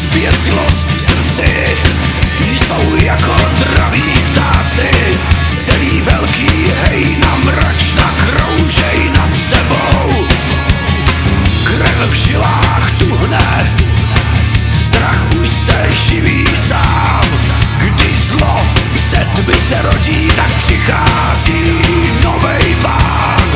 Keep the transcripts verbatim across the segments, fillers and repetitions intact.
Zběsilost v srdci jsou jako draví ptáci. Celý velký hejna mračna kroužej nad sebou. Krev v žilách tuhne, strach už se živí sám. Když zlo ze tmy se rodí, tak přichází novej pán.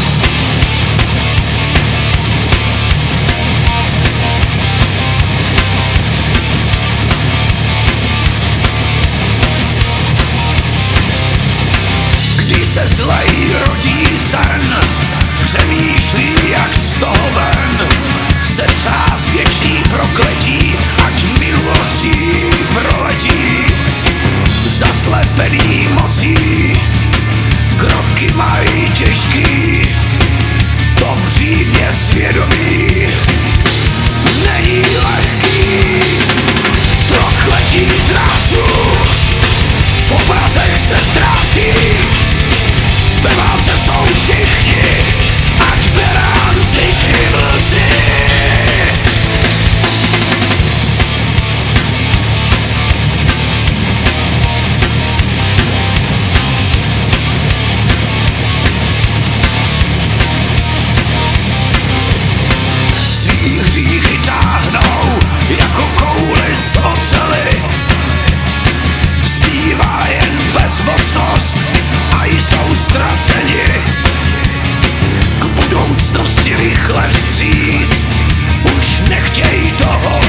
Když se zlej rodí sen, přemýšlí jak z toho ven. Se třás věčný prokletí, ať minulostí proletí. Zaslepený mocí, kroky mají těžký. To břímě svědomí není lehký. Prokletí zrádců v obrazech se ztrácí. Ve válce jsou všichni, ať beránci živlci. Svý hříchy táhnou jako kouli z oceli. Zbývá jen bezmocnost a jsou ztraceni. K budoucnosti rychle vstříc, už nechtěj toho